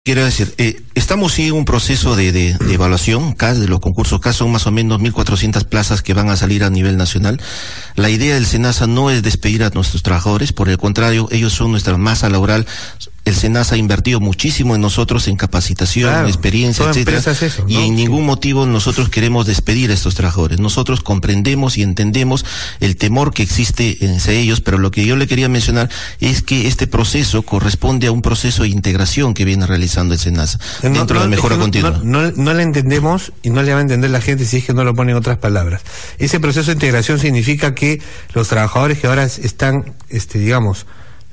Quiero decir, estamos en un proceso de evaluación CAS, de los concursos CAS, son más o menos 1.400 plazas que van a salir a nivel nacional. La idea del SENASA no es despedir a nuestros trabajadores, por el contrario, ellos son nuestra masa laboral. El SENASA ha invertido muchísimo en nosotros, en capacitación, claro, experiencia, etcétera, eso, ¿no? Y en ningún motivo nosotros queremos despedir a estos trabajadores. Nosotros comprendemos y entendemos el temor que existe entre ellos, pero lo que yo le quería mencionar es que este proceso corresponde a un proceso de integración que viene realizando el SENASA dentro de la mejora continua. No le entendemos y no le va a entender la gente si es que no lo pone en otras palabras. Ese proceso de integración significa que los trabajadores que ahora están, digamos,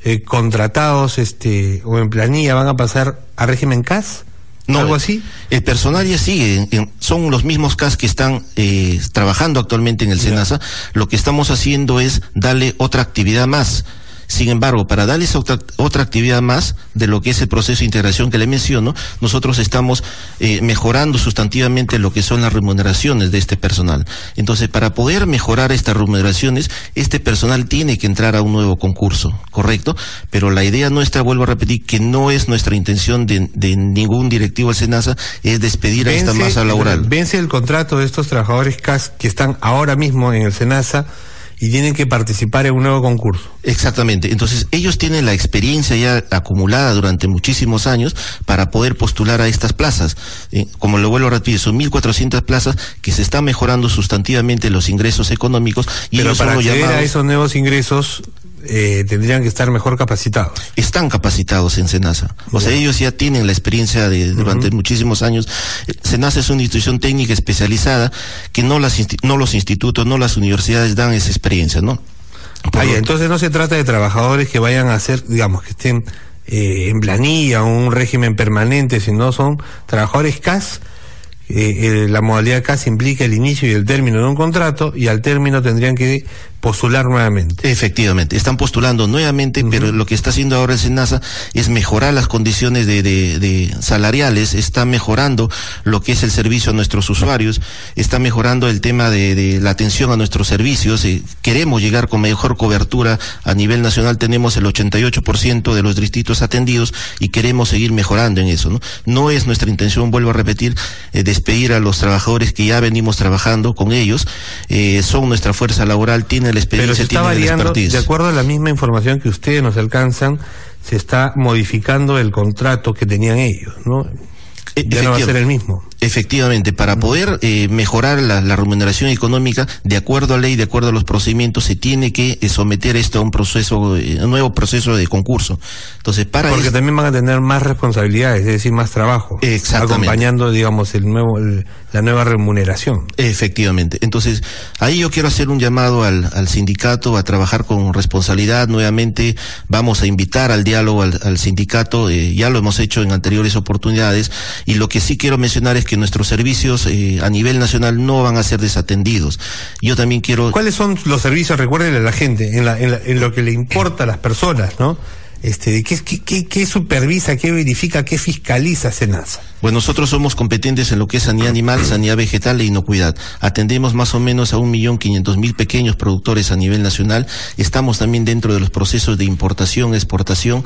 contratados o en planilla van a pasar a régimen CAS, no, algo así. El personal ya sigue, son los mismos CAS que están trabajando actualmente en el SENASA. Lo que estamos haciendo es darle otra actividad más. Sin embargo, para darles otra actividad más de lo que es el proceso de integración que le menciono, nosotros estamos mejorando sustantivamente lo que son las remuneraciones de este personal. Entonces, para poder mejorar estas remuneraciones, este personal tiene que entrar a un nuevo concurso, ¿correcto? Pero la idea nuestra, vuelvo a repetir, que no es nuestra intención de ningún directivo del SENASA, es despedir a esta masa laboral. Vence el contrato de estos trabajadores CAS que están ahora mismo en el SENASA y tienen que participar en un nuevo concurso. Exactamente. Entonces, ellos tienen la experiencia ya acumulada durante muchísimos años para poder postular a estas plazas. Como lo vuelvo a repetir, son 1.400 plazas que se están mejorando sustantivamente los ingresos económicos. Y pero ellos para son acceder llamados, a esos nuevos ingresos tendrían que estar mejor capacitados. Están capacitados en SENASA. O sea, ellos ya tienen la experiencia durante muchísimos años. SENASA es una institución técnica especializada que no los institutos, no las universidades dan esa experiencia, ¿no? Entonces no se trata de trabajadores que vayan a hacer, digamos, que estén en planilla o un régimen permanente, sino son trabajadores CAS. La modalidad CAS implica el inicio y el término de un contrato, y al término tendrían que postular nuevamente. Efectivamente, están postulando nuevamente, pero lo que está haciendo ahora el SENASA es mejorar las condiciones de salariales, está mejorando lo que es el servicio a nuestros usuarios, está mejorando el tema de la atención a nuestros servicios. Queremos llegar con mejor cobertura a nivel nacional, tenemos el 88% de los distritos atendidos y queremos seguir mejorando en eso, ¿no? No es nuestra intención, vuelvo a repetir, despedir a los trabajadores que ya venimos trabajando con ellos, son nuestra fuerza laboral, tienen la experiencia, pero se está variando, de acuerdo a la misma información que ustedes nos alcanzan, se está modificando el contrato que tenían ellos, ¿no? Ya no va a ser el mismo. Efectivamente, para poder mejorar la remuneración económica, de acuerdo a ley, de acuerdo a los procedimientos, se tiene que someter esto a un nuevo proceso de concurso. Entonces, porque también van a tener más responsabilidades, es decir, más trabajo. Exactamente. Acompañando, digamos, la nueva remuneración. Efectivamente. Entonces, ahí yo quiero hacer un llamado al sindicato a trabajar con responsabilidad. Nuevamente, vamos a invitar al diálogo al sindicato, ya lo hemos hecho en anteriores oportunidades, y lo que sí quiero mencionar es que nuestros servicios a nivel nacional no van a ser desatendidos. Yo también quiero... ¿Cuáles son los servicios? Recuérdenle a la gente, en lo que le importa a las personas, ¿no? ¿Qué supervisa, qué verifica, qué fiscaliza SENASA? Bueno, nosotros somos competentes en lo que es sanidad animal, sanidad vegetal e inocuidad. Atendemos más o menos a 1.500.000 pequeños productores a nivel nacional. Estamos también dentro de los procesos de importación, exportación.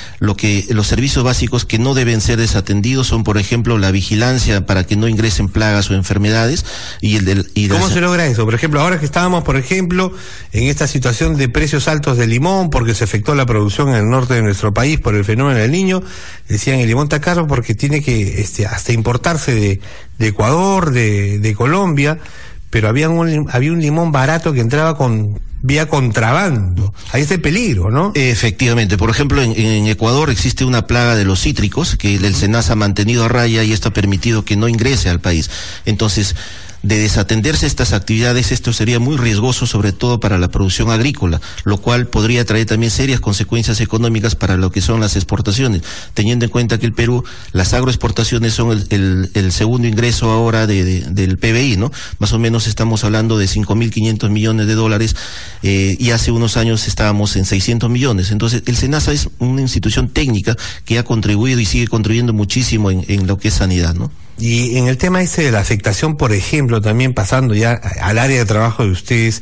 Los servicios básicos que no deben ser desatendidos son, por ejemplo, la vigilancia para que no ingresen plagas o enfermedades. ¿Cómo se logra eso? Por ejemplo, ahora que estábamos, por ejemplo, en esta situación de precios altos de limón, porque se afectó la producción en el norte de nuestro país por el fenómeno del Niño, decían el limón está caro porque tiene que hasta importarse de Ecuador, de Colombia, pero había un limón barato que entraba vía contrabando. Ahí está el peligro, ¿no? Efectivamente. Por ejemplo, en Ecuador existe una plaga de los cítricos que el SENASA ha mantenido a raya y esto ha permitido que no ingrese al país. Entonces, de desatenderse estas actividades, esto sería muy riesgoso, sobre todo para la producción agrícola, lo cual podría traer también serias consecuencias económicas para lo que son las exportaciones, teniendo en cuenta que el Perú, las agroexportaciones son el segundo ingreso ahora del PBI, ¿no? Más o menos estamos hablando de 5.500 millones de dólares, y hace unos años estábamos en 600 millones. Entonces, el SENASA es una institución técnica que ha contribuido y sigue contribuyendo muchísimo en lo que es sanidad, ¿no? Y en el tema de la afectación, por ejemplo, también pasando ya al área de trabajo de ustedes,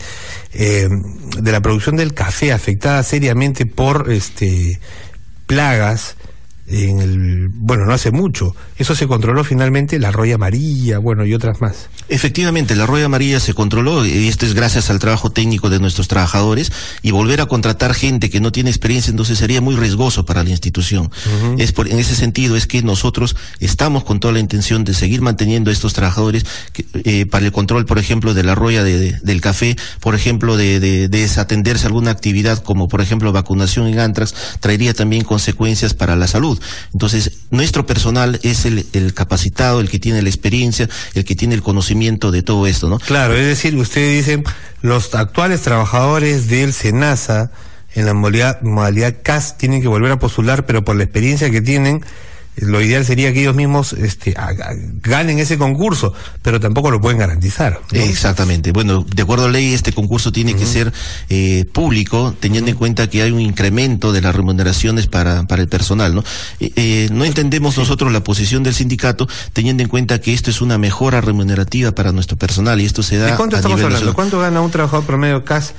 de la producción del café afectada seriamente por plagas, bueno, no hace mucho. Eso se controló finalmente, la roya amarilla, bueno, y otras más. Efectivamente, la roya amarilla se controló, y esto es gracias al trabajo técnico de nuestros trabajadores, y volver a contratar gente que no tiene experiencia, entonces sería muy riesgoso para la institución. En ese sentido es que nosotros estamos con toda la intención de seguir manteniendo a estos trabajadores para el control, por ejemplo, de la roya del café, por ejemplo, de desatenderse alguna actividad como, por ejemplo, vacunación en antrax, traería también consecuencias para la salud. Entonces, nuestro personal es el capacitado, el que tiene la experiencia, el que tiene el conocimiento de todo esto, ¿no? Claro, es decir, ustedes dicen, los actuales trabajadores del SENASA en la modalidad CAS tienen que volver a postular, pero por la experiencia que tienen, lo ideal sería que ellos mismos ganen ese concurso, pero tampoco lo pueden garantizar, ¿no? Exactamente. Bueno, de acuerdo a la ley, este concurso tiene que ser público, teniendo en cuenta que hay un incremento de las remuneraciones para el personal, ¿no? No entendemos nosotros la posición del sindicato, teniendo en cuenta que esto es una mejora remunerativa para nuestro personal, y esto se da. ¿De cuánto estamos hablando? ¿Cuánto gana un trabajador promedio CAS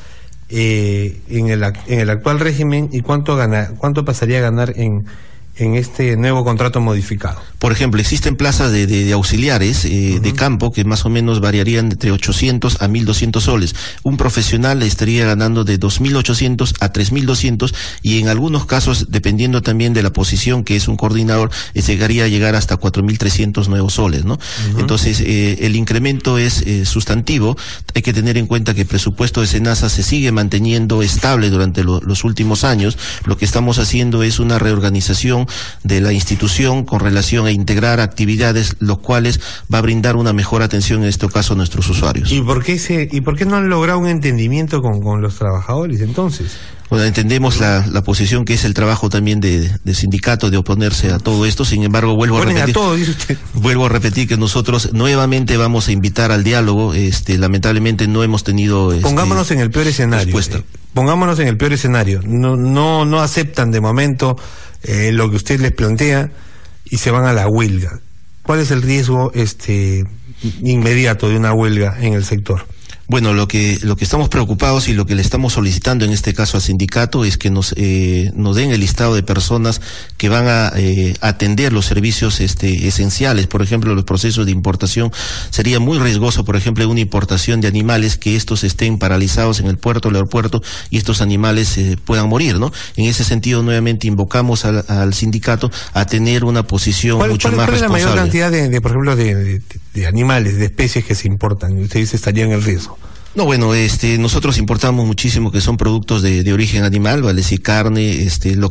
en el actual régimen, y cuánto pasaría a ganar en este nuevo contrato modificado? Por ejemplo, existen plazas de auxiliares de campo que más o menos variarían entre 800 a 1.200 soles. Un profesional estaría ganando de 2.800 a 3.200, y en algunos casos, dependiendo también de la posición, que es un coordinador, llegaría a llegar hasta 4.300 nuevos soles, ¿no? Entonces, el incremento es sustantivo. Hay que tener en cuenta que el presupuesto de SENASA se sigue manteniendo estable durante los últimos años. Lo que estamos haciendo es una reorganización de la institución con relación a integrar actividades, los cuales va a brindar una mejor atención, en este caso, a nuestros usuarios. ¿Y por qué no han logrado un entendimiento con los trabajadores entonces? Bueno, entendemos la posición que es el trabajo también de sindicato, de oponerse a todo esto. Sin embargo, vuelvo a repetir que nosotros nuevamente vamos a invitar al diálogo. Lamentablemente no hemos tenido Pongámonos en el peor escenario. Pongámonos en el peor escenario. No aceptan de momento lo que usted les plantea y se van a la huelga. ¿Cuál es el riesgo inmediato de una huelga en el sector? Bueno, lo que estamos preocupados y lo que le estamos solicitando en este caso al sindicato es que nos den el listado de personas que van a atender los servicios esenciales. Por ejemplo, los procesos de importación. Sería muy riesgoso, por ejemplo, una importación de animales, que estos estén paralizados en el puerto, el aeropuerto, y estos animales puedan morir, ¿no? En ese sentido, nuevamente invocamos al sindicato a tener una posición mucho más responsable. ¿Cuál es la mayor cantidad por ejemplo, de animales, de especies que se importan? Usted dice estarían en el riesgo. No, bueno, nosotros importamos muchísimo que son productos de origen animal, vale decir carne, lo